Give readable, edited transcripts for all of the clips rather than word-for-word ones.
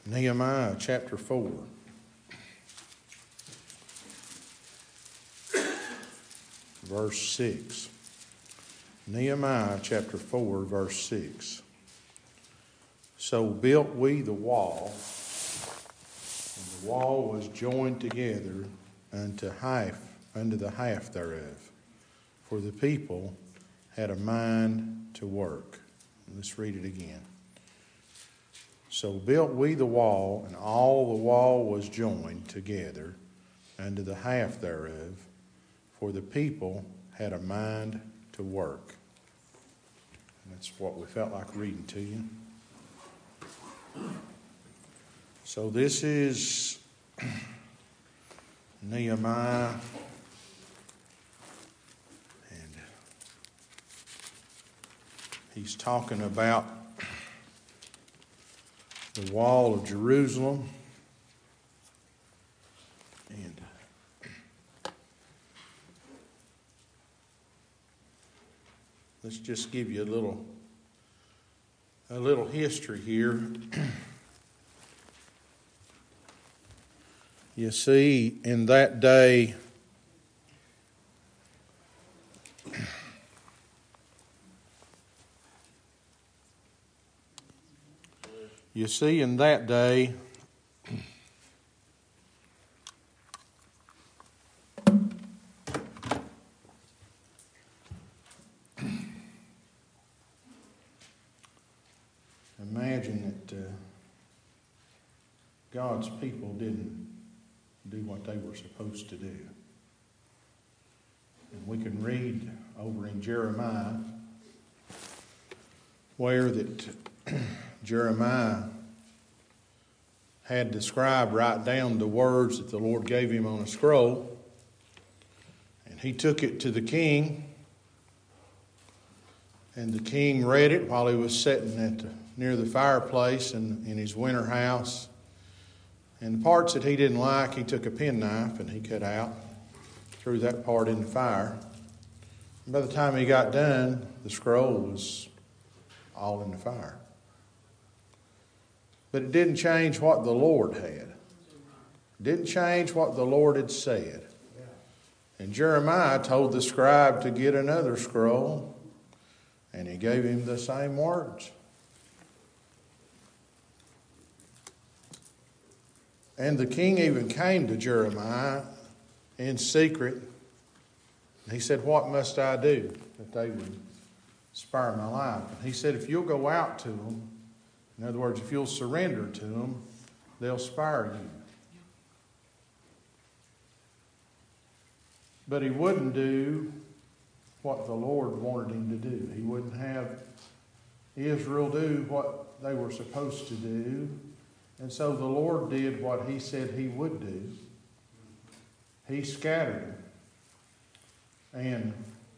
Nehemiah chapter 4. Verse 6. Nehemiah chapter 4, verse 6. So built we the wall, and the wall was joined together unto the half thereof. For the people had a mind to work. Let's read it again. So built we the wall, and all the wall was joined together unto the half thereof, for the people had a mind to work. And that's what we felt like reading to you. So this is Nehemiah, and he's talking about the wall of Jerusalem. And let's just give you a little history here. You see, in that day, imagine that God's people didn't do what they were supposed to do. And we can read over in Jeremiah where that Jeremiah had the scribe write down the words that the Lord gave him on a scroll. And he took it to the king. And the king read it while he was sitting near the fireplace in his winter house. And the parts that he didn't like, he took a penknife and he cut out, threw that part in the fire. And by the time he got done, the scroll was all in the fire. But it didn't change what the Lord had. It didn't change what the Lord had said. And Jeremiah told the scribe to get another scroll, and he gave him the same words. And the king even came to Jeremiah in secret. He said, "What must I do that they would spare my life?" And he said, "If you'll go out to them, in other words, if you'll surrender to them, they'll spare you." But he wouldn't do what the Lord wanted him to do. He wouldn't have Israel do what they were supposed to do. And so the Lord did what he said he would do. He scattered them. And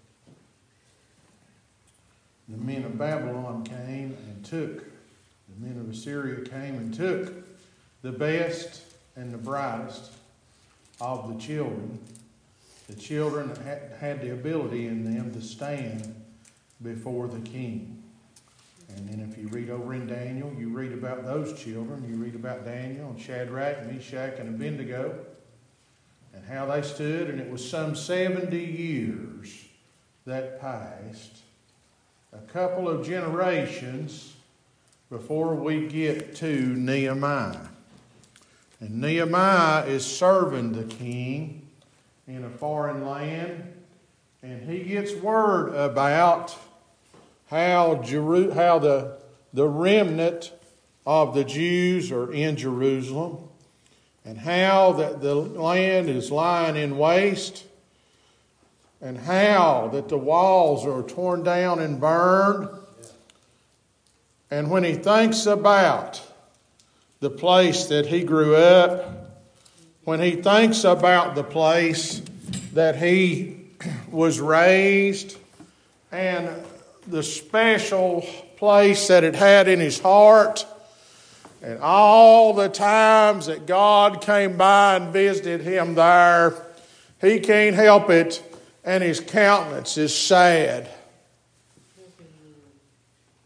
the men of Babylon came and took, the men of Assyria came and took the best and the brightest of the children that had the ability in them to stand before the king. And then if you read over in Daniel, you read about those children. You read about Daniel and Shadrach, Meshach, and Abednego, and how they stood. And it was some 70 years that passed, a couple of generations before we get to Nehemiah. And Nehemiah is serving the king in a foreign land, and he gets word about how the remnant of the Jews are in Jerusalem, and how that the land is lying in waste, and how that the walls are torn down and burned. And when he thinks about the place that he grew up, when he thinks about the place that he was raised, and the special place that it had in his heart, and all the times that God came by and visited him there, he can't help it, and his countenance is sad.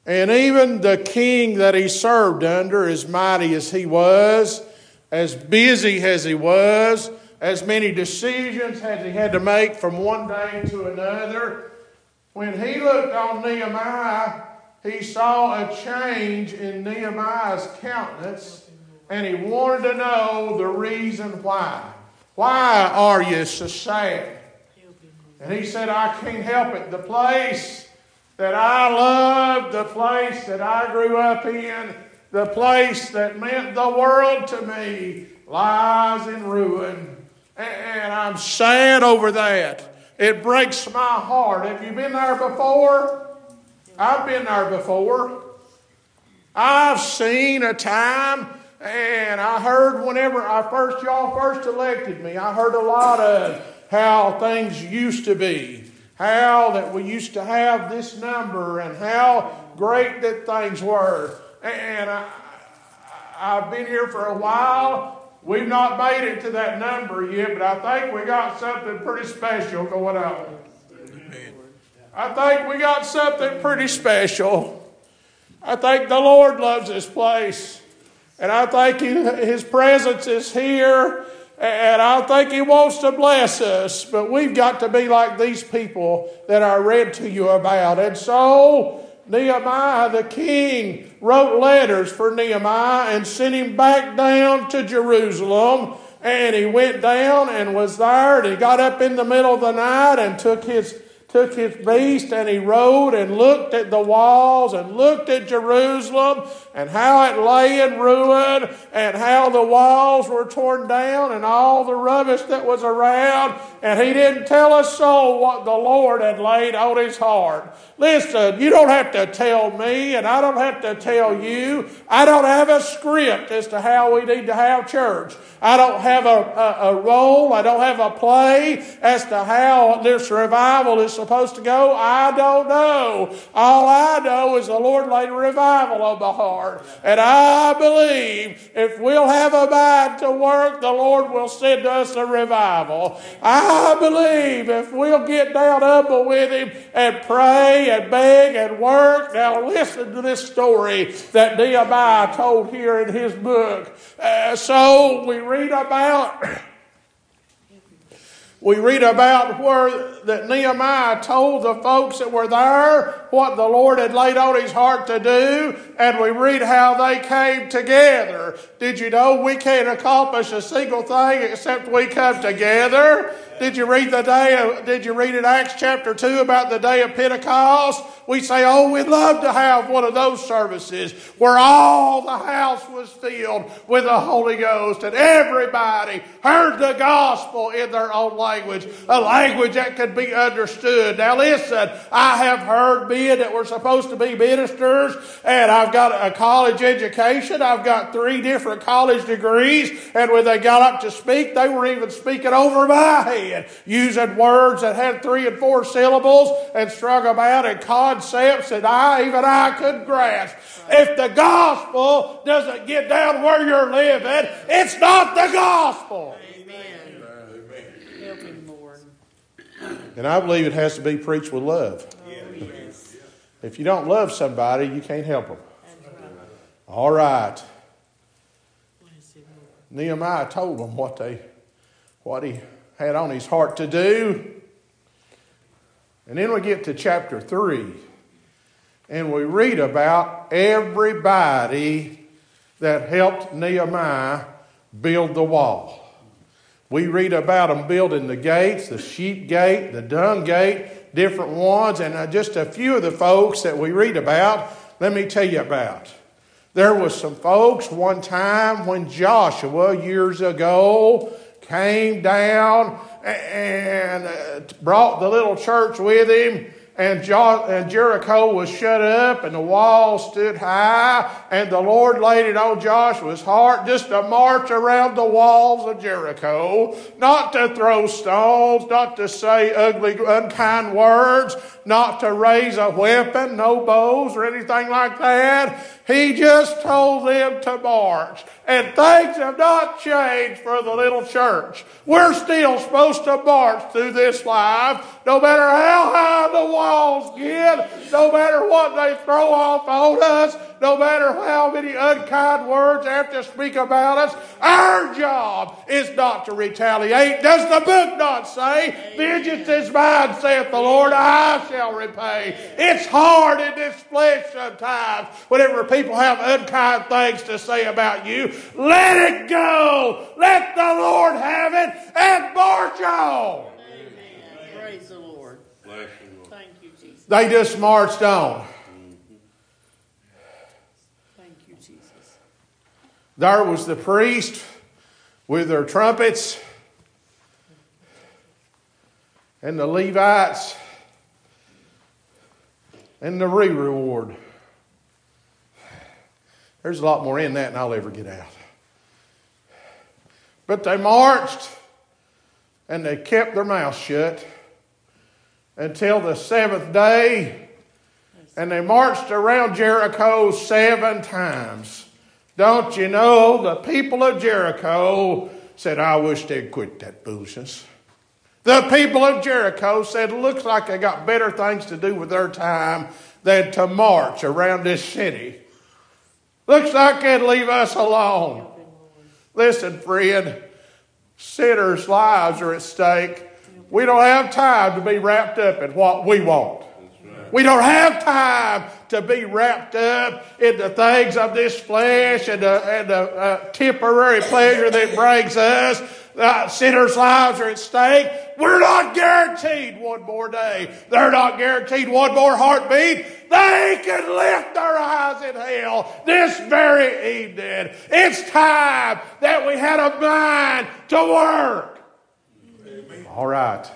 And even the king that he served under, as mighty as he was, as busy as he was, as many decisions as he had to make from one day to another, when he looked on Nehemiah, he saw a change in Nehemiah's countenance, and he wanted to know the reason why. Why are you so sad? And he said, I can't help it. The place that I loved, the place that I grew up in, the place that meant the world to me, lies in ruin. And I'm sad over that. It breaks my heart. Have you been there before? I've been there before. I've seen a time, and I heard whenever y'all first elected me, I heard a lot of how things used to be. How that we used to have this number and how great that things were. And I've been here for a while. We've not made it to that number yet, but I think we got something pretty special going on. I think we got something pretty special. I think the Lord loves this place. And I think His presence is here. And I think He wants to bless us. But we've got to be like these people that I read to you about. And so Nehemiah the king wrote letters for Nehemiah and sent him back down to Jerusalem. And he went down and was there. And he got up in the middle of the night and took his beast, and he rode and looked at the walls and looked at Jerusalem and how it lay in ruin and how the walls were torn down and all the rubbish that was around. And he didn't tell a soul what the Lord had laid on his heart. Listen, you don't have to tell me, and I don't have to tell you. I don't have a script as to how we need to have church. I don't have a role. I don't have a play as to how this revival is supposed to go. I don't know. All I know is the Lord laid a revival on my heart. And I believe if we'll have a mind to work, the Lord will send us a revival. I believe if we'll get down humble with Him and pray and beg and work. Now listen to this story that Nehemiah told here in his book. So we read about where that Nehemiah told the folks that were there what the Lord had laid on his heart to do, and we read how they came together. Did you know we can't accomplish a single thing except we come together? Did you read in Acts chapter 2 about the day of Pentecost? We say, oh, we'd love to have one of those services where all the house was filled with the Holy Ghost and everybody heard the gospel in their own language, a language that could be understood. Now listen, I have heard men that were supposed to be ministers, and I've got a college education. I've got 3 different college degrees, and when they got up to speak, they were even speaking over my head, using words that had 3 and 4 syllables and strung them out in concepts that even I couldn't grasp. If the gospel doesn't get down where you're living, it's not the gospel. Amen. Help him, Lord. And I believe it has to be preached with love. Yes. If you don't love somebody, you can't help them. That's right. All right. Bless him, Lord. Nehemiah told them what he had on his heart to do. And then we get to chapter 3. And we read about everybody that helped Nehemiah build the wall. We read about them building the gates, the sheep gate, the dung gate, different ones. And just a few of the folks that we read about, let me tell you about. There was some folks one time when Joshua years ago came down and brought the little church with him. And Jericho was shut up, and the wall stood high, and the Lord laid it on Joshua's heart just to march around the walls of Jericho, not to throw stones, not to say ugly, unkind words, not to raise a weapon, no bows or anything like that. He just told them to march. And things have not changed for the little church. We're still supposed to march through this life, no matter how high the wall walls get, no matter what they throw off on us, no matter how many unkind words they have to speak about us, our job is not to retaliate. Does the book not say, vengeance is mine, saith the Lord, I shall repay? It's hard in this flesh sometimes whenever people have unkind things to say about you. Let it go. Let the Lord have it and march on. Amen. Praise the Lord. Bless you, Lord. Thank you, Jesus. They just marched on. Thank you, Jesus. There was the priest with their trumpets and the Levites and the reward. There's a lot more in that than I'll ever get out. But they marched and they kept their mouth shut until the seventh day, and they marched around Jericho 7 times. Don't you know, the people of Jericho said, I wish they'd quit that foolishness. The people of Jericho said, looks like they got better things to do with their time than to march around this city. Looks like they'd leave us alone. Listen, friend, sinners' lives are at stake. We don't have time to be wrapped up in what we want. We don't have time to be wrapped up in the things of this flesh and the temporary pleasure that brings us. Sinners' lives are at stake. We're not guaranteed one more day. They're not guaranteed one more heartbeat. They can lift their eyes in hell this very evening. It's time that we had a mind to work. Amen. All right.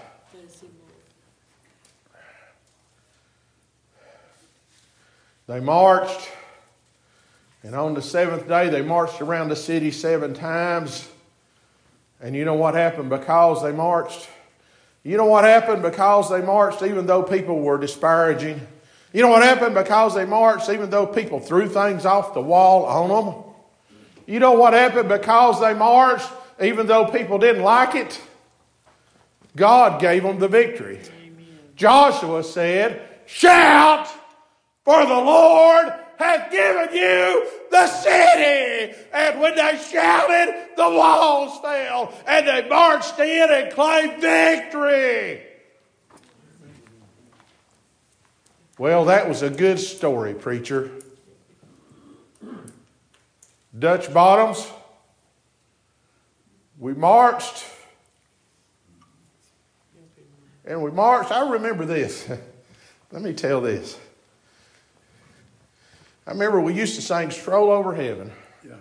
They marched, and on the 7th day they marched around the city 7 times. And you know what happened because they marched? You know what happened because they marched even though people were disparaging? You know what happened because they marched even though people threw things off the wall on them? You know what happened because they marched even though people didn't like it? God gave them the victory. Amen. Joshua said, shout, for the Lord hath given you the city. And when they shouted, the walls fell. And they marched in and claimed victory. Well, that was a good story, preacher. Dutch Bottoms, we marched. And we marched. I remember this. Let me tell this. I remember we used to sing Stroll Over Heaven. Yeah.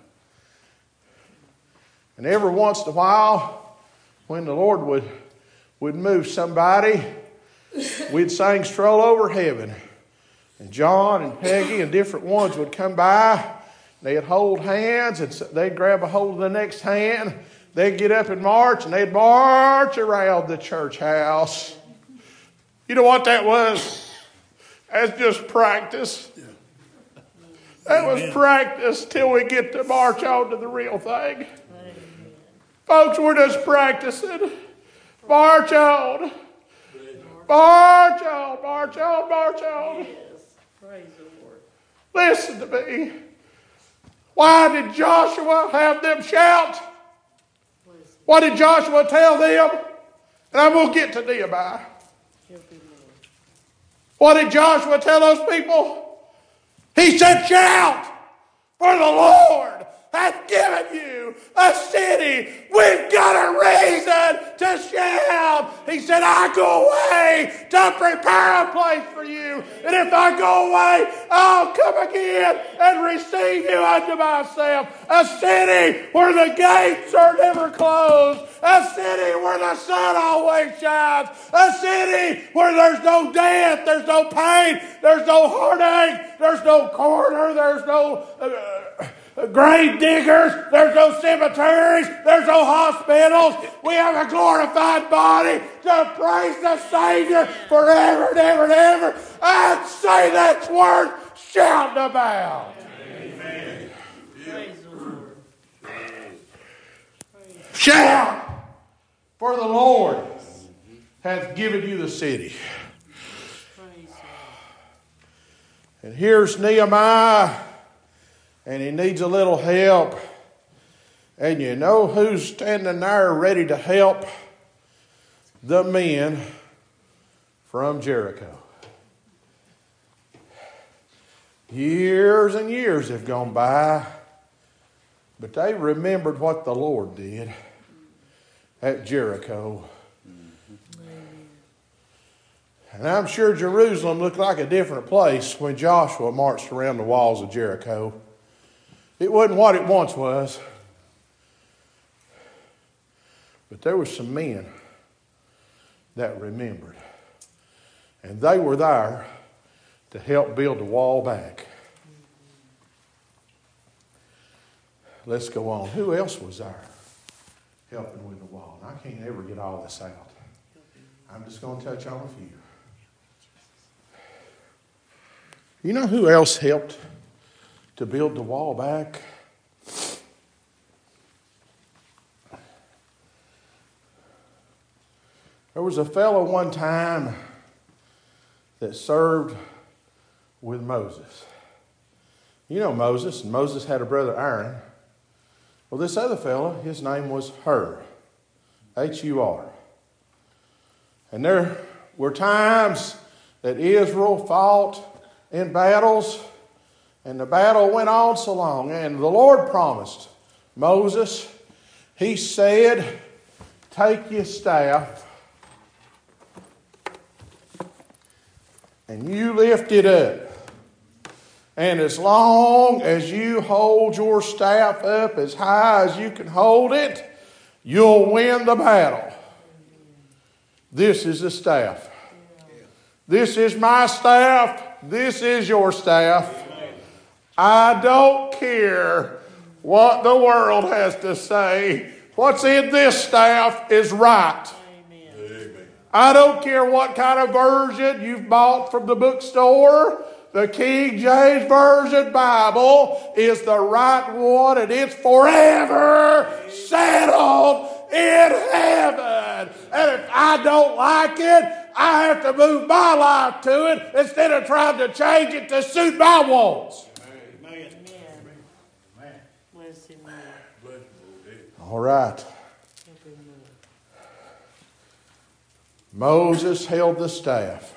And every once in a while, when the Lord would move somebody, we'd sing Stroll Over Heaven. And John and Peggy and different ones would come by. They'd hold hands and they'd grab a hold of the next hand. They'd get up and march, and they'd march around the church house. You know what that was? That's just practice. That was practice till we get to march on to the real thing. Folks, we're just practicing. March on. March on, march on, march on. Praise the Lord. Listen to me. Why did Joshua have them shout? What did Joshua tell them? And I'm going to get to Nehemiah. What did Joshua tell those people? He said, shout, for the Lord hath given you a city. We've got a reason to shout. He said, I go away to prepare a place for you. And if I go away, I'll come again and receive you unto myself. A city where the gates are never closed. A city where the sun always shines. A city where there's no death, there's no pain, there's no heartache, there's no coroner, there's no grave diggers, there's no cemeteries, there's no hospitals. We have a glorified body to praise the Savior forever and ever and ever. I'd say that's worth shouting about. Amen. Praise the Lord. Shout, for the Lord hath given you the city. And here's Nehemiah, and he needs a little help. And you know who's standing there ready to help? The men from Jericho. Years and years have gone by, but they remembered what the Lord did at Jericho. And I'm sure Jerusalem looked like a different place when Joshua marched around the walls of Jericho. It wasn't what it once was. But there were some men that remembered. And they were there to help build the wall back. Let's go on. Who else was there helping with the wall? And I can't ever get all this out. I'm just going to touch on a few. You know who else helped to build the wall back? There was a fellow one time that served with Moses. You know Moses, and Moses had a brother Aaron. Well, this other fellow, his name was Hur, H-U-R. And there were times that Israel fought in battles, and the battle went on so long, and the Lord promised Moses, he said, take your staff and you lift it up. And as long as you hold your staff up as high as you can hold it, you'll win the battle. This is the staff. This is my staff. This is your staff. I don't care what the world has to say. What's in this staff is right. I don't care what kind of version you've bought from the bookstore. The King James Version Bible is the right one, and it's forever settled in heaven. And if I don't like it, I have to move my life to it instead of trying to change it to suit my wants. Amen. Bless him, Lord. All right. Moses held the staff.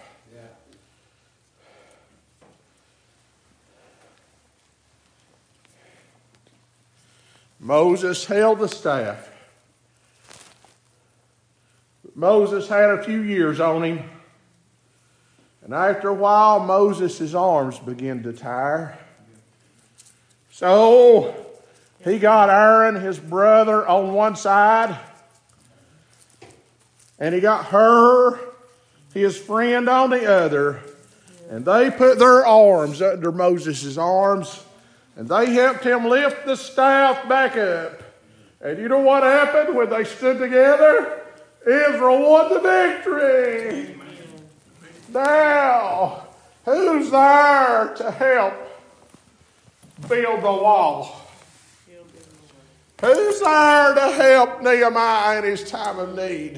Moses held the staff. Moses had a few years on him. And after a while, Moses' arms began to tire. So he got Aaron, his brother, on one side. And he got Hur, his friend, on the other. And they put their arms under Moses' arms. And they helped him lift the staff back up. And you know what happened when they stood together? Israel won the victory. Now, who's there to help build the wall? Who's there to help Nehemiah in his time of need?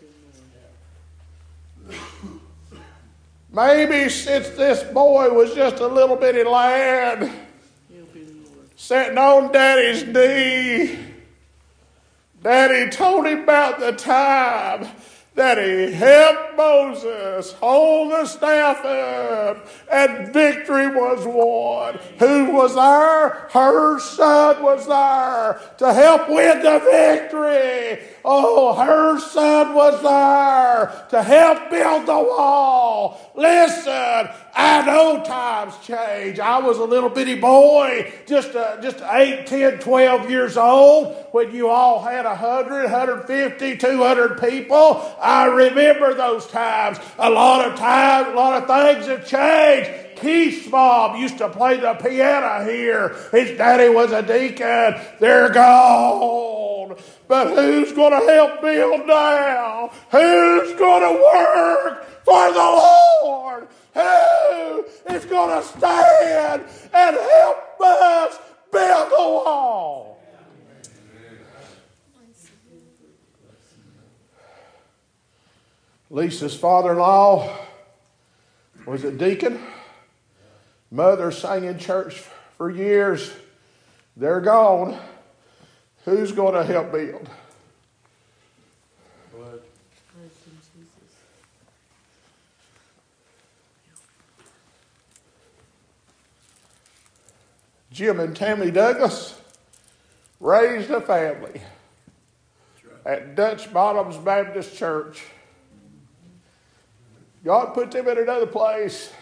Maybe since this boy was just a little bitty lad sitting on Daddy's knee, Daddy told him about the time that he helped Moses hold the staff up and victory was won. Who was there? Her son was there to help win the victory. Oh, her son was there to help build the wall. Listen, I know times change. I was a little bitty boy, just 8, 10, 12 years old when you all had 100, 150, 200 people. I remember those times. A lot of things have changed. Keith's mom used to play the piano here. His daddy was a deacon. They're gone. But who's going to help build now? Who's going to work for the Lord? Who is going to stand and help us build the wall? Lisa's father-in-law was a deacon. Mothers sang in church for years. They're gone. Who's going to help build? But Jim and Tammy Douglas raised a family at Dutch Bottoms Baptist Church. God put them in another place.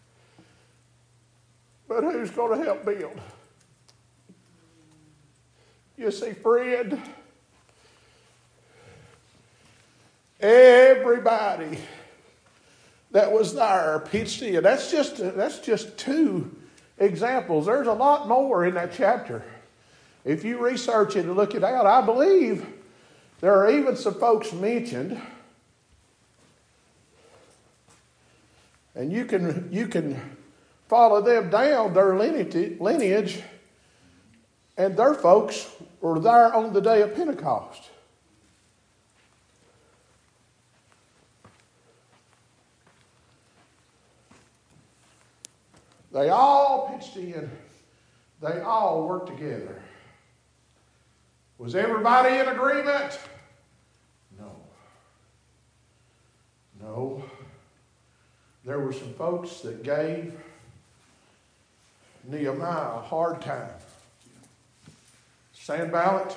But who's going to help build? You see, friend, everybody that was there pitched in. That's just two examples. There's a lot more in that chapter. If you research it and look it out, I believe there are even some folks mentioned. And you can follow them down their lineage, and their folks were there on the day of Pentecost. They all pitched in. They all worked together. Was everybody in agreement? No. No. There were some folks that gave Nehemiah a hard time. Sanballat,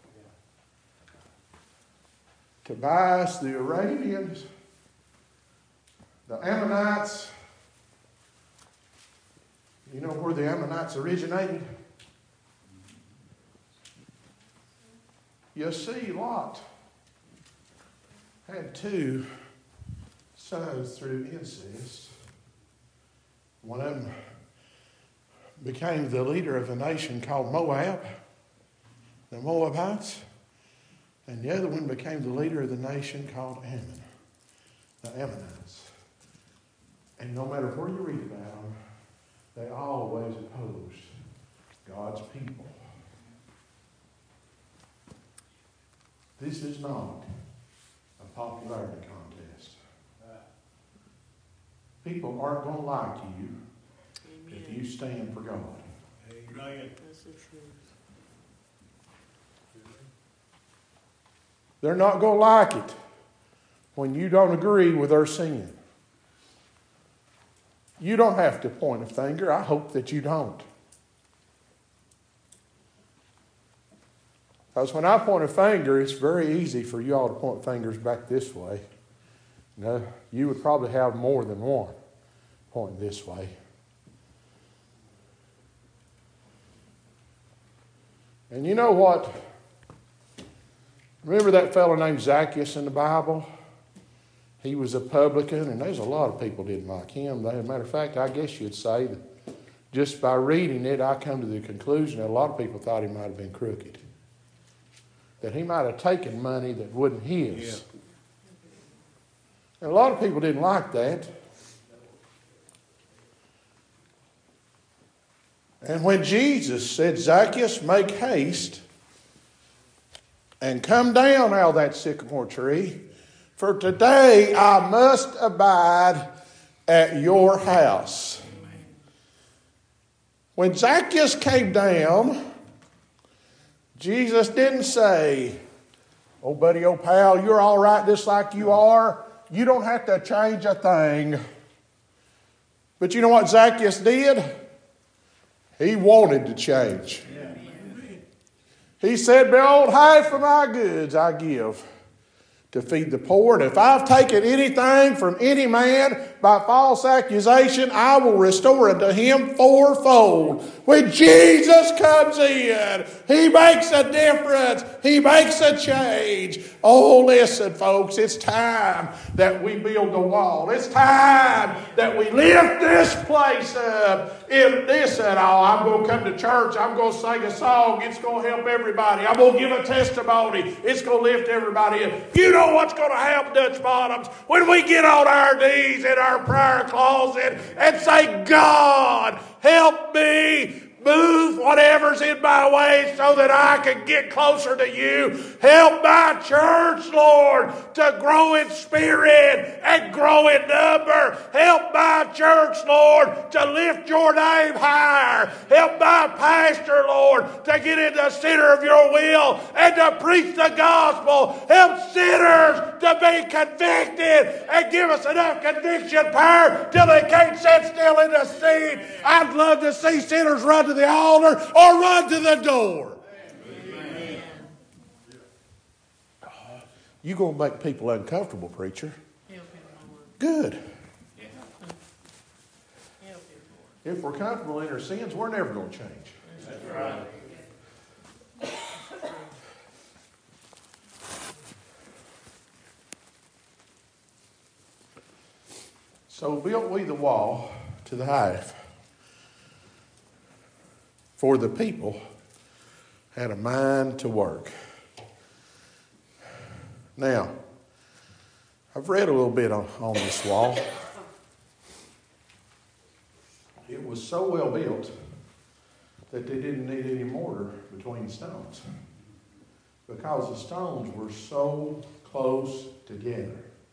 Tobias, the Arabians, the Ammonites. You know where the Ammonites originated? You see, Lot had two sons through incest. One of them became the leader of a nation called Moab, the Moabites, and the other one became the leader of the nation called Ammon, the Ammonites. And no matter where you read about them, they always opposed God's people. This is not a popularity contest. People aren't going to like you if you stand for God. amen. That's the truth. They're not going to like it when you don't agree with their sin. You don't have to point a finger. I hope that you don't. Because when I point a finger, it's very easy for you all to point fingers back this way. No, you would probably have more than one pointing this way. And you know what? Remember that fellow named Zacchaeus in the Bible? He was a publican, and there's a lot of people didn't like him. As a matter of fact, I guess you'd say that just by reading it, I come to the conclusion that a lot of people thought he might have been crooked. That he might have taken money that wasn't his. Yeah. And a lot of people didn't like that. And when Jesus said, Zacchaeus, make haste and come down out of that sycamore tree, for today I must abide at your house. When Zacchaeus came down, Jesus didn't say, oh, buddy, oh, pal, you're all right just like you are. You don't have to change a thing. But you know what Zacchaeus did? He wanted to change. He said, behold, half of my goods I give to feed the poor. And if I've taken anything from any man by false accusation, I will restore it to him fourfold. When Jesus comes in, he makes a difference. He makes a change. Oh, listen, folks, it's time that we build the wall. It's time that we lift this place up. If this at all, I'm going to come to church, I'm going to sing a song, it's going to help everybody. I'm going to give a testimony, it's going to lift everybody up. You know what's going to help Dutch Bottoms? When we get on our knees in our prayer closet and say, God, help me Move whatever's in my way so that I can get closer to you. Help my church, Lord, to grow in spirit and grow in number. Help my church, Lord, to lift your name higher. Help my pastor, Lord, to get in the center of your will and to preach the gospel. Help sinners to be convicted and give us enough conviction power till they can't sit still in the seat. I'd love to see sinners run to the altar or run to the door. Amen. You're going to make people uncomfortable, preacher. Good. If we're comfortable in our sins, we're never going to change. That's right. So built we the wall to the height, for the people had a mind to work. Now, I've read a little bit on this wall. It was so well built that they didn't need any mortar between the stones, because the stones were so close together.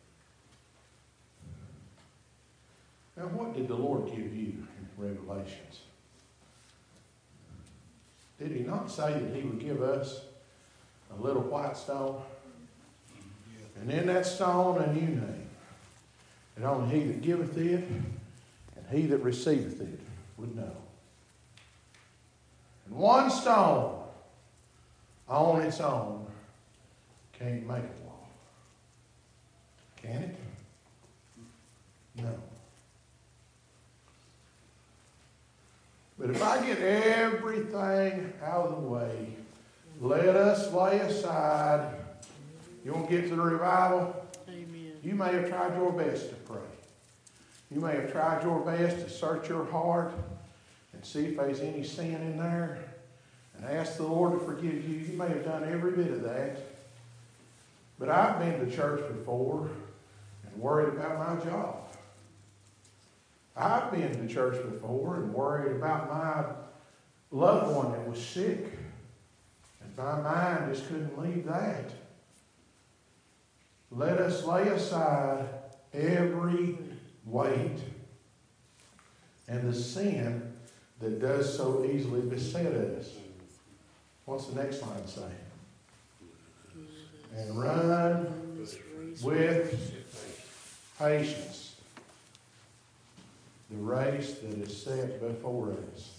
Now, what did the Lord give you in Revelations? Did he not say that he would give us a little white stone? And in that stone a new name, and only he that giveth it and he that receiveth it would know. And one stone on its own can't make a wall. Can it? No. But if I get everything out of the way, let us lay aside. You want to get to the revival? Amen. You may have tried your best to pray. You may have tried your best to search your heart and see if there's any sin in there and ask the Lord to forgive you. You may have done every bit of that. But I've been to church before and worried about my job. I've been to church before and worried about my loved one that was sick. And my mind just couldn't leave that. Let us lay aside every weight and the sin that does so easily beset us. What's the next line say? And run with patience the race that is set before us.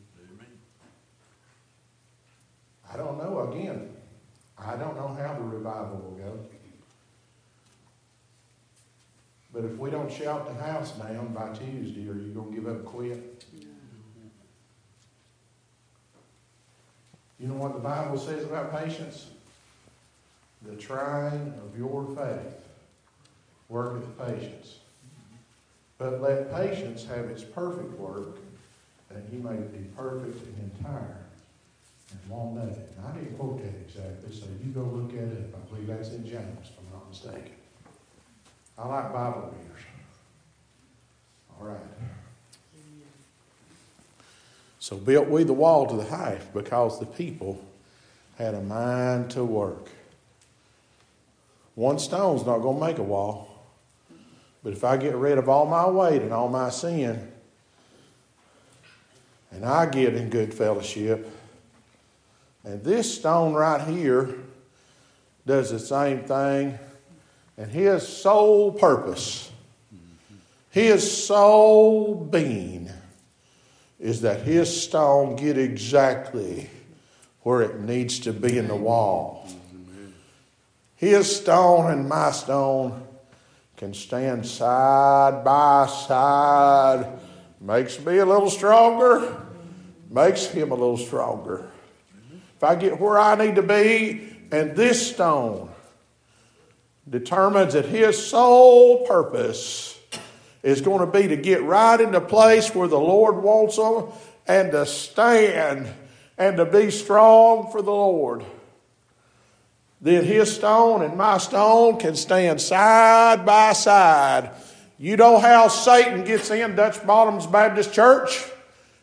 I don't know, again, I don't know how the revival will go. But if we don't shout the house down by Tuesday, are you going to give up and quit? You know what the Bible says about patience? The trying of your faith worketh patience. But let patience have its perfect work, that you may be perfect and entire, and want nothing. I didn't quote that exactly, so you go look at it. I believe that's in James, if I'm not mistaken. I like Bible readers. All right. So built we the wall to the height, because the people had a mind to work. One stone's not going to make a wall. But if I get rid of all my weight and all my sin, and I get in good fellowship, and this stone right here does the same thing, and his sole purpose, his sole being, is that his stone get exactly where it needs to be in the wall. His stone and my stone can stand side by side. Makes me a little stronger, makes him a little stronger. If I get where I need to be, and this stone determines that his sole purpose is going to be to get right in the place where the Lord wants them, and to stand and to be strong for the Lord, then his stone and my stone can stand side by side. You know how Satan gets in Dutch Bottoms Baptist Church?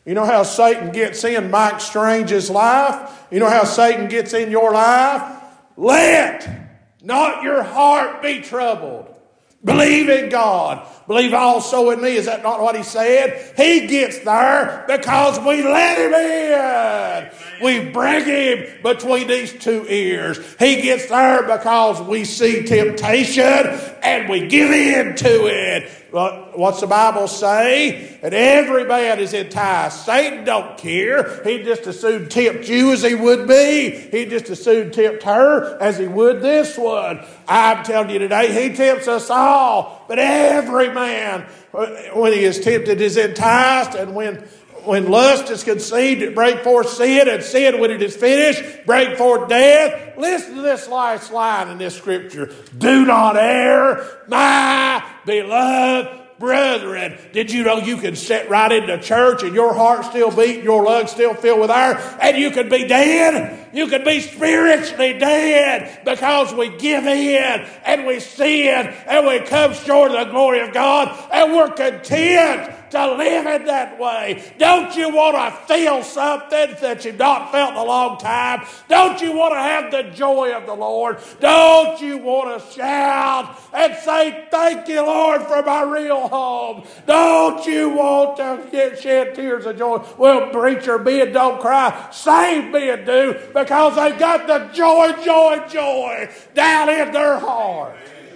You know how Satan gets in Mike Strange's life? You know how Satan gets in your life? Let not your heart be troubled. Believe in God. Believe also in me. Is that not what he said? He gets there because we let him in. We bring him between these two ears. He gets there because we see temptation and we give in to it. What's the Bible say? And every man is enticed. Satan don't care. He just as soon tempt you as he would me. He just as soon tempt her as he would this one. I'm telling you today, he tempts us all. But every man, when he is tempted, is enticed. And when lust is conceived, it brings forth sin. And sin, when it is finished, brings forth death. Listen to this last line in this scripture. Do not err, my beloved brethren. Did you know you can sit right into church and your heart still beat, your lungs still filled with air, and you could be dead? You could be spiritually dead because we give in and we sin and we come short of the glory of God and we're content to live in that way. Don't you want to feel something that you've not felt in a long time? Don't you want to have the joy of the Lord? Don't you want to shout and say, thank you, Lord, for my real home? Don't you want to shed tears of joy? Well, preacher, men don't cry. Saved men do, because they've got the joy down in their heart.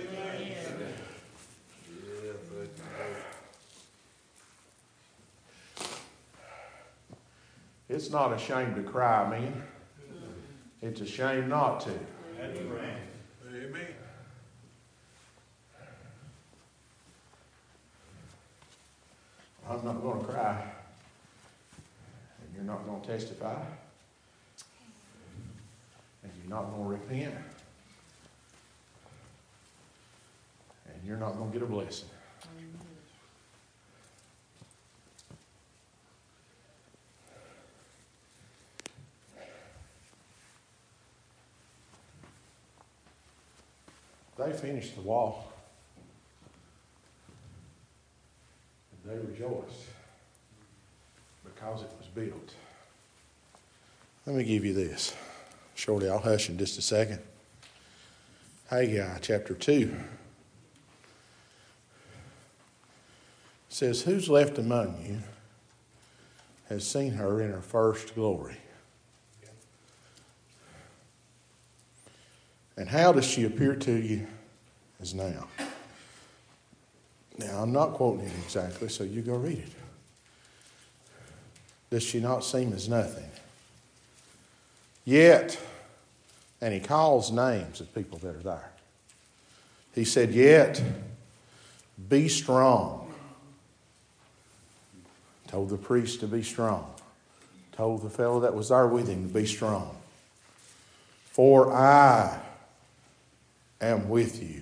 It's not a shame to cry, man. It's a shame not to. Amen. I'm not going to cry. And you're not going to testify. And you're not going to repent. And you're not going to get a blessing. They finished the wall. And they rejoiced because it was built. Let me give you this. Shorty, I'll hush in just a second. Haggai chapter 2 says, who's left among you has seen her in her first glory? And how does she appear to you as now? Now, I'm not quoting it exactly, so you go read it. Does she not seem as nothing? Yet, and he calls names of people that are there. He said, yet, be strong. Told the priest to be strong. Told the fellow that was there with him to be strong. For I am with you.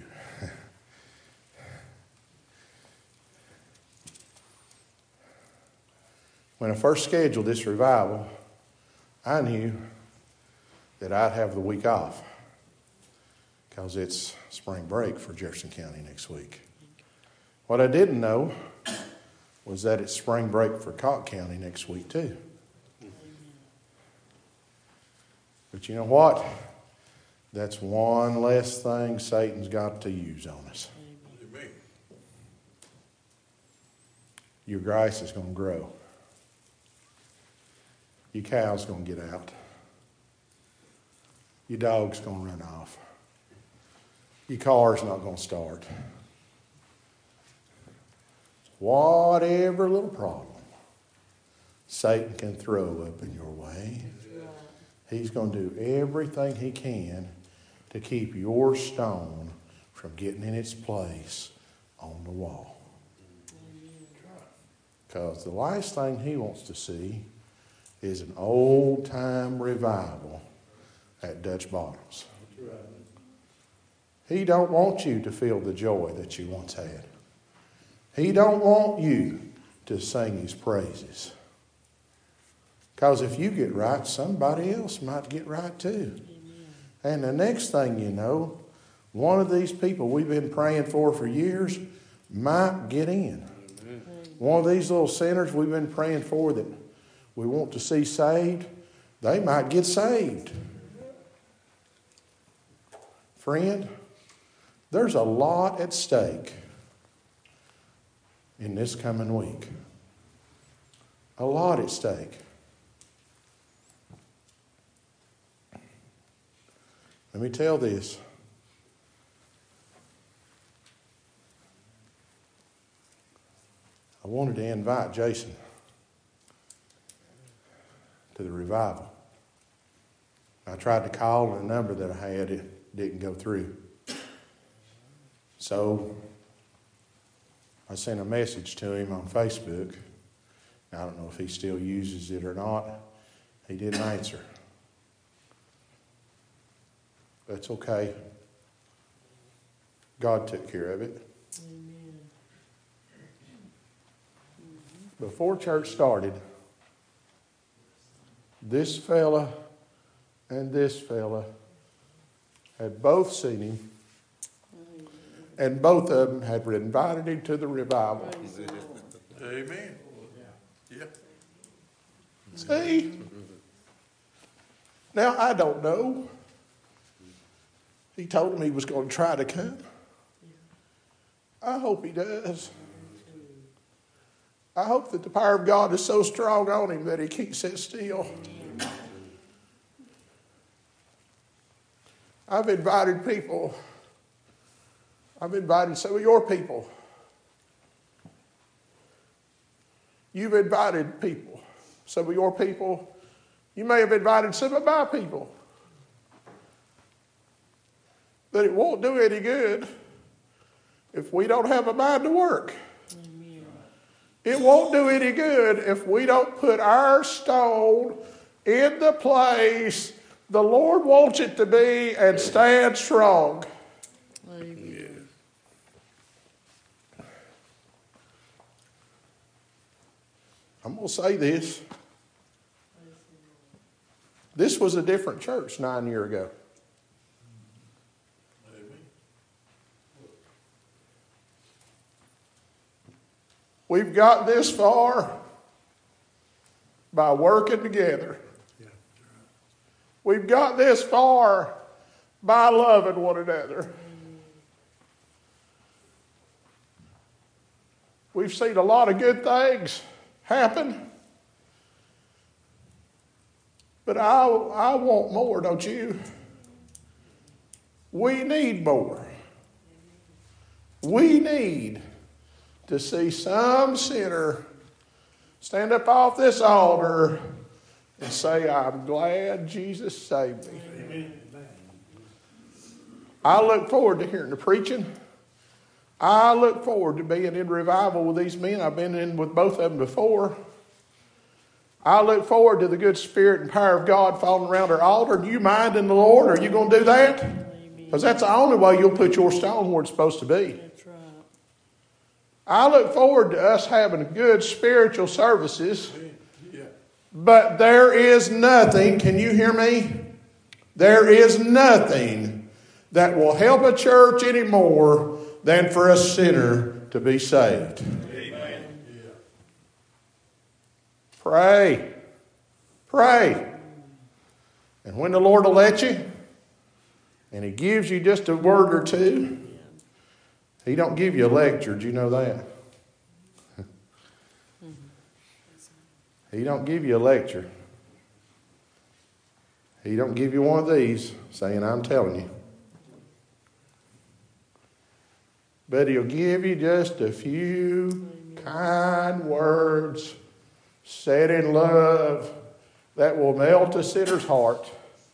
When I first scheduled this revival, I knew that I'd have the week off because it's spring break for Jefferson County next week. What I didn't know was that it's spring break for Cocke County next week too. But you know what? That's one less thing Satan's got to use on us. Amen. Your grass is going to grow. Your cow's going to get out. Your dog's going to run off. Your car's not going to start. Whatever little problem Satan can throw up in your way, he's going to do everything he can to keep your stone from getting in its place on the wall. Because the last thing he wants to see is an old-time revival at Dutch Bottoms. He don't want you to feel the joy that you once had. He don't want you to sing his praises. Because if you get right, somebody else might get right too. And the next thing you know, one of these people we've been praying for years might get in. One of these little sinners we've been praying for that we want to see saved, they might get saved. Friend, there's a lot at stake in this coming week. A lot at stake. Let me tell this. I wanted to invite Jason to the revival. I tried to call, and the number that I had, it didn't go through. So I sent a message to him on Facebook. I don't know if he still uses it or not. He didn't answer. That's okay. God took care of it. Amen. Before church started, this fella and this fella had both seen him, and both of them had invited him to the revival. Amen. Yeah. See? Now, I don't know. He told him he was going to try to come. I hope he does. I hope that the power of God is so strong on him that he can't sit still. I've invited people. I've invited some of your people. You've invited people. Some of your people. You may have invited some of my people. But it won't do any good if we don't have a mind to work. Amen. It won't do any good if we don't put our stone in the place the Lord wants it to be and stand strong. Amen. I'm going to say this. This was a different church 9 years ago. We've got this far by working together. We've got this far by loving one another. We've seen a lot of good things happen. But I want more, don't you? We need more. We need to see some sinner stand up off this altar and say, I'm glad Jesus saved me. Amen. I look forward to hearing the preaching. I look forward to being in revival with these men. I've been in with both of them before. I look forward to the good spirit and power of God falling around our altar. Do you mind in the Lord? Are you going to do that? Because that's the only way you'll put your stone where it's supposed to be. That's right. I look forward to us having good spiritual services. But there is nothing, can you hear me? There is nothing that will help a church anymore than for a sinner to be saved. Amen. Pray. Pray. And when the Lord will let you, and He gives you just a word or two, He don't give you a lecture. Do you know that? He don't give you a lecture. He don't give you one of these saying, I'm telling you. But He'll give you just a few kind words said in love that will melt a sinner's heart.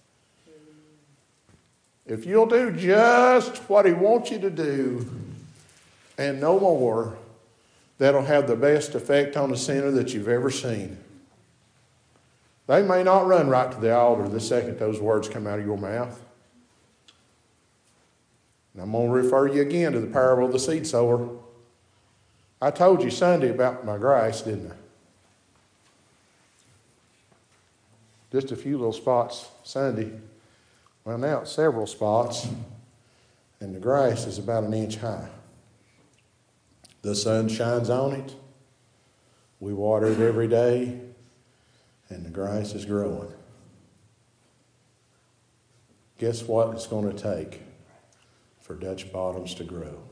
If you'll do just what He wants you to do and no more, that'll have the best effect on a sinner that you've ever seen. They may not run right to the altar the second those words come out of your mouth. And I'm going to refer you again to the parable of the seed sower. I told you Sunday about my grass, didn't I? Just a few little spots Sunday. Well, now it's several spots. And the grass is about an inch high. The sun shines on it. We water it every day. and the grass is growing. Guess what it's going to take for Dutch Bottoms to grow?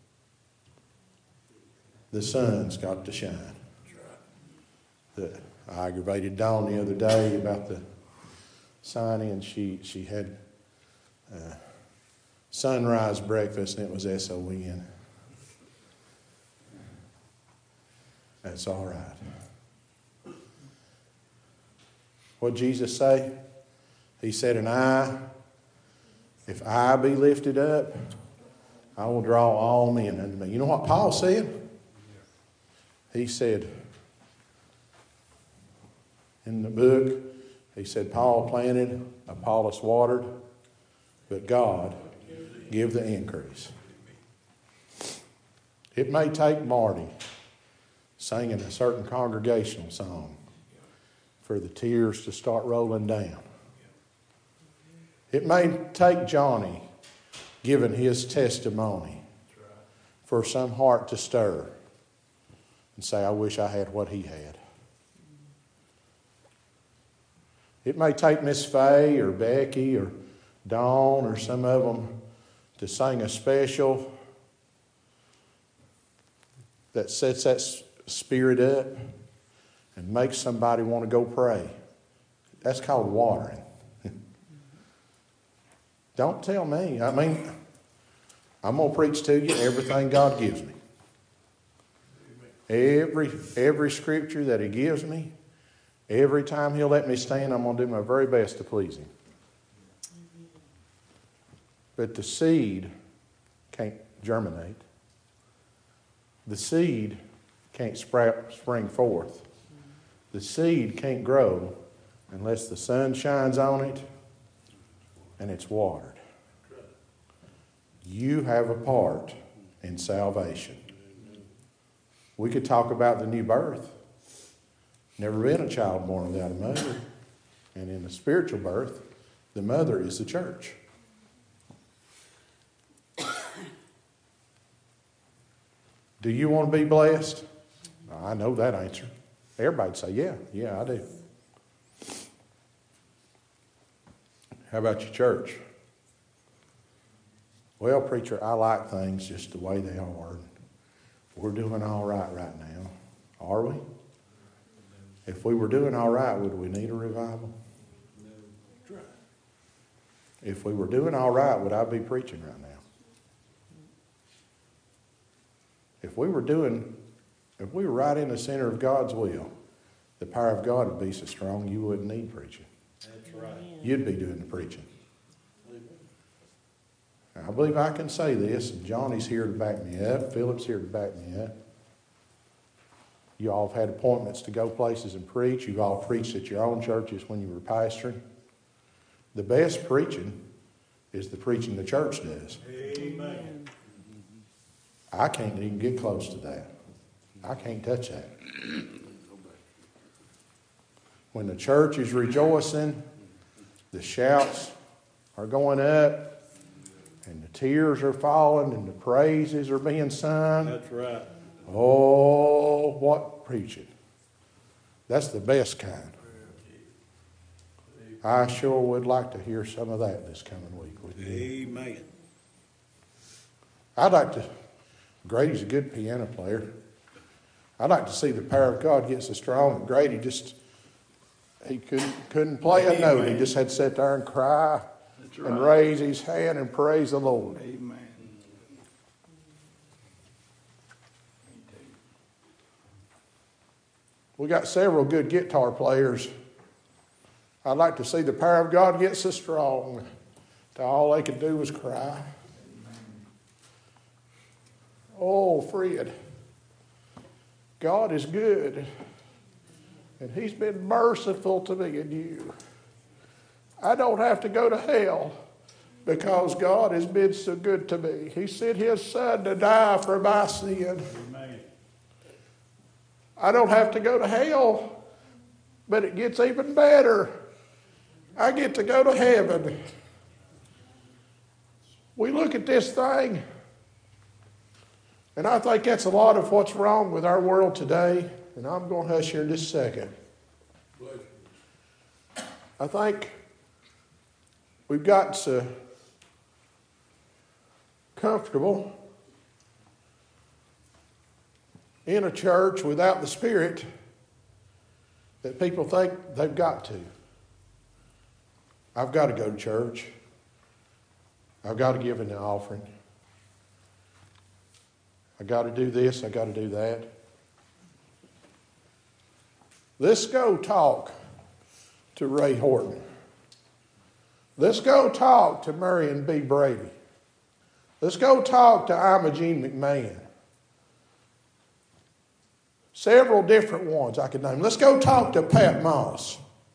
The sun's got to shine. I aggravated Dawn the other day about the signing. She had sunrise breakfast, and it was SON. That's all right. What did Jesus say? He said, if I be lifted up, I will draw all men unto me. You know what Paul said? He said in the book, he said, Paul planted, Apollos watered, but God give the increase. It may take Marty singing a certain congregational song for the tears to start rolling down. It may take Johnny giving his testimony for some heart to stir and say, I wish I had what he had. It may take Miss Fay or Becky or Dawn or some of them to sing a special that sets that spirit up and makes somebody want to go pray. That's called watering. Don't tell me. I mean, I'm going to preach to you everything God gives me. Every scripture that he gives me, every time he'll let me stand, I'm going to do my very best to please him. But the seed can't germinate. The seed can't spring forth. The seed can't grow unless the sun shines on it and it's watered. You have a part in salvation. We could talk about the new birth. Never been a child born without a mother. And in the spiritual birth, the mother is the church. Do you want to be blessed? I know that answer. Everybody'd say, yeah, I do. How about your church? Well, preacher, I like things just the way they are. We're doing all right now. Are we? If we were doing all right, would we need a revival? No. If we were doing all right, would I be preaching right now? If we were right in the center of God's will, the power of God would be so strong you wouldn't need preaching. That's right. You'd be doing the preaching. I believe I can say this, and Johnny's here to back me up. Philip's here to back me up. You all have had appointments to go places and preach. You've all preached at your own churches when you were pastoring. The best preaching is the preaching the church does. Amen. I can't even get close to that. I can't touch that. When the church is rejoicing, the shouts are going up, and the tears are falling, and the praises are being sung. That's right. Oh, what preaching. That's the best kind. I sure would like to hear some of that this coming week with you. Amen. I'd like to, Grady's a good piano player. I'd like to see the power of God get so strong that Grady he couldn't play a note. He just had to sit there and cry and raise his hand and praise the Lord. Amen. We got several good guitar players. I'd like to see the power of God get so strong that all they could do was cry. Oh, Fred, God is good, and he's been merciful to me and you. I don't have to go to hell because God has been so good to me. He sent his son to die for my sin. Amen. I don't have to go to hell, but it gets even better. I get to go to heaven. We look at this thing, and I think that's a lot of what's wrong with our world today. And I'm going to hush here in just a second. I think we've got so comfortable in a church without the Spirit that people think they've got to. I've got to go to church. I've got to give an offering. I've got to do this. I've got to do that. Let's go talk to Ray Horton. Let's go talk to Marion B. Brady. Let's go talk to Imogene McMahon. Several different ones I could name. Let's go talk to Pat Moss.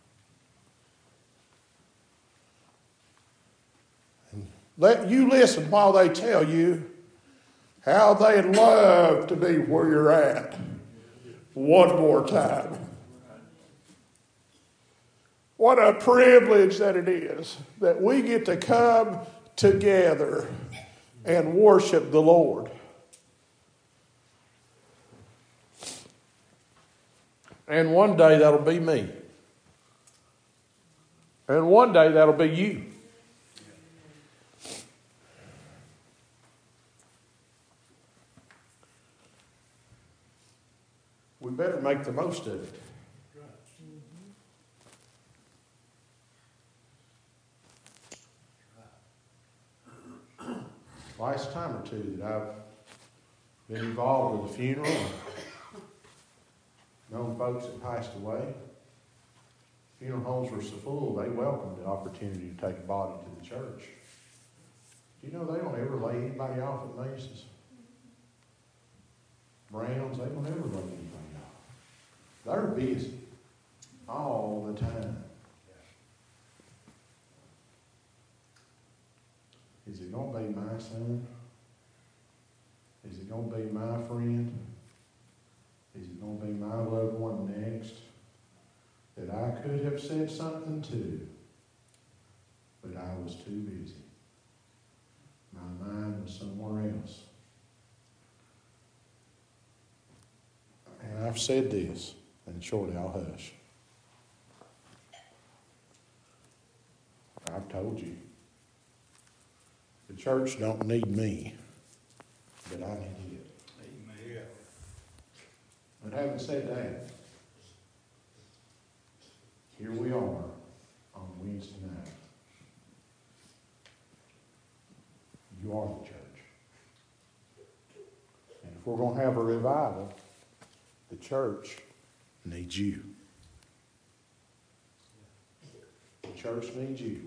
And let you listen while they tell you how they'd love to be where you're at. One more time. What a privilege that it is that we get to come together and worship the Lord. And one day that'll be me. And one day that'll be you. We better make the most of it. Last time or two that I've been involved with a funeral, known folks that passed away. Funeral homes were so full, they welcomed the opportunity to take a body to the church. Do you know they don't ever lay anybody off at Macy's? Browns, they don't ever lay anybody off. They're busy all the time. Is it going to be my son? Is it going to be my friend? Is it going to be my loved one next that I could have said something to, but I was too busy? My mind was somewhere else. And I've said this, and shortly I'll hush. I've told you. The church don't need me, but I need it. Amen. But having said that, here we are on Wednesday night. You are the church. And if we're going to have a revival, the church needs you. The church needs you.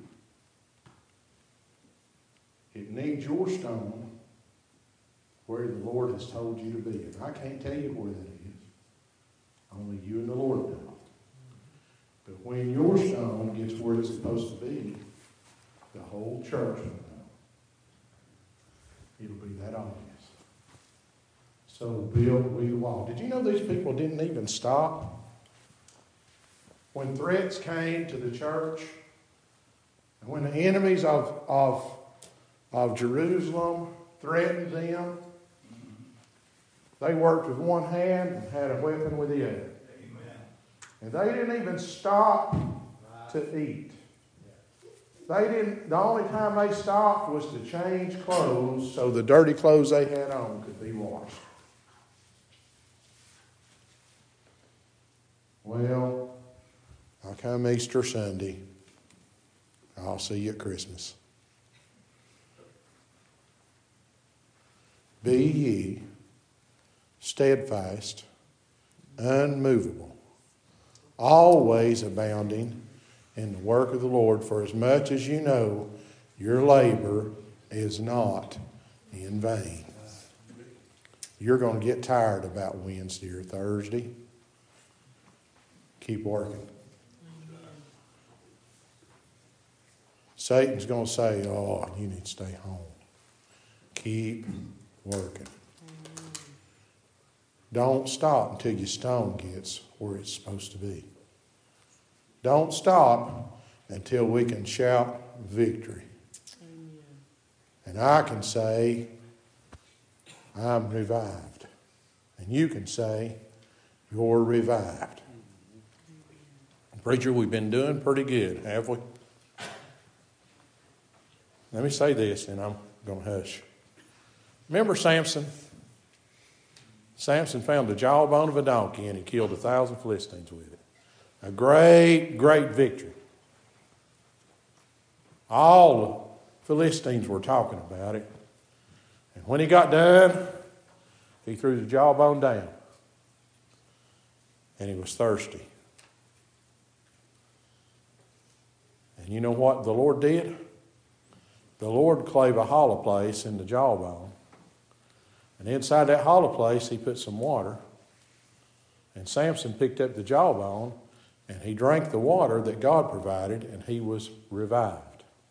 It needs your stone where the Lord has told you to be. And I can't tell you where that is. Only you and the Lord know. But when your stone gets where it's supposed to be, the whole church will know. It'll be that obvious. So build we the wall. Did you know these people didn't even stop? When threats came to the church, and when the enemies of Jerusalem threatened them, they worked with one hand and had a weapon with the other. Amen. And they didn't even stop to eat. The only time they stopped was to change clothes so the dirty clothes they had on could be washed. Well, I'll come Easter Sunday. I'll see you at Christmas. Be ye steadfast, unmovable, always abounding in the work of the Lord, for as much as you know your labor is not in vain. You're going to get tired about Wednesday or Thursday. Keep working. Satan's going to say, oh, you need to stay home. Keep working. Don't stop until your stone gets where it's supposed to be. Don't stop until we can shout victory. Amen. And I can say, I'm revived. And you can say, you're revived. Preacher, we've been doing pretty good, have we? Let me say this, and I'm going to hush. Remember Samson? Samson found the jawbone of a donkey, and he killed 1,000 Philistines with it. A great, great victory. All the Philistines were talking about it. And when he got done, he threw the jawbone down. And he was thirsty. And you know what the Lord did? The Lord clave a hollow place in the jawbone. And inside that hollow place, he put some water. And Samson picked up the jawbone, and he drank the water that God provided, and he was revived.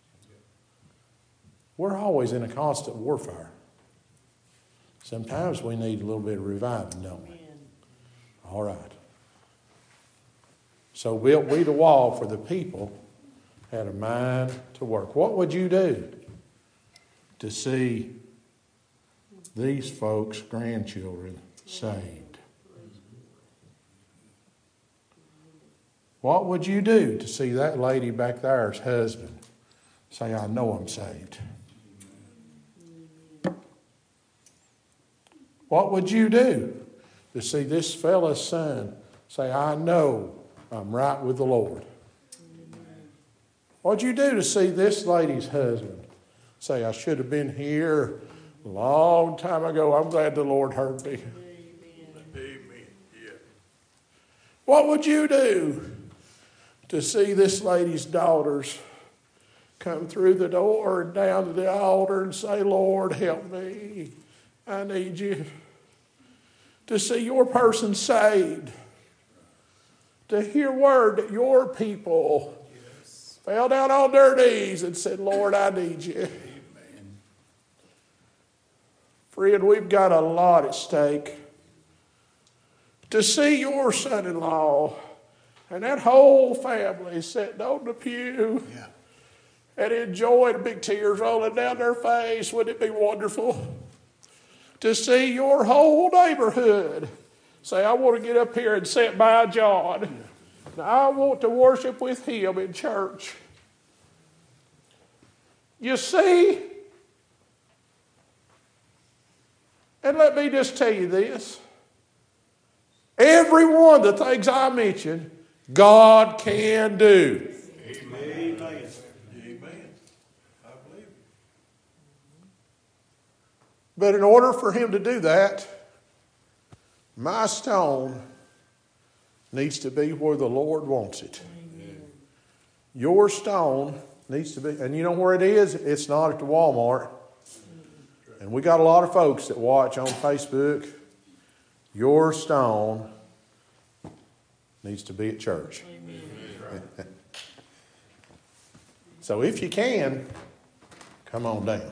We're always in a constant warfare. Sometimes we need a little bit of reviving, don't we? All right. So built we the wall, for the people had a mind to work. What would you do to see these folks' grandchildren saved? What would you do to see that lady back there's husband say, I know I'm saved? What would you do to see this fella's son say, I know I'm right with the Lord? What'd you do to see this lady's husband say, I should have been here a long time ago. I'm glad the Lord heard me. Amen. Yeah. What would you do to see this lady's daughters come through the door and down to the altar and say, Lord, help me. I need you. To see your person saved. To hear word that your people fell down on their knees and said, Lord, I need you. Amen. Friend, we've got a lot at stake. To see your son-in-law and that whole family sitting on the pew and enjoying big tears rolling down their face, wouldn't it be wonderful? To see your whole neighborhood say, I want to get up here and sit by John. I want to worship with him in church. You see? And let me just tell you this. Every one of the things I mentioned, God can do. Amen. Amen. I believe it. But in order for him to do that, my stone needs to be where the Lord wants it. Amen. Your stone needs to be, and you know where it is? It's not at the Walmart. And we got a lot of folks that watch on Facebook. Your stone needs to be at church. Amen. So if you can, come on down.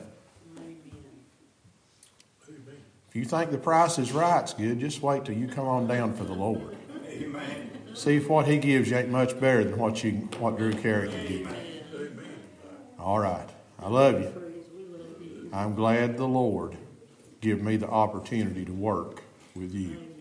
If you think the price is right, it's good. Just wait till you come on down for the Lord. Amen. See if what he gives you ain't much better than what Drew Carey can give you. All right. I love you. I'm glad the Lord give me the opportunity to work with you.